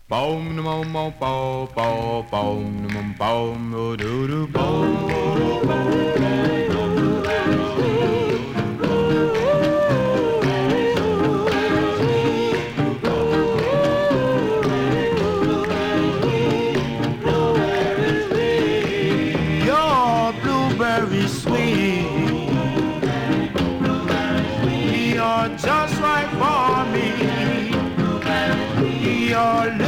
Boom, boom, boom, boom, boom, boom, boom, boom, doo doo, boom. Your blueberry sweet, you're just right for me. Your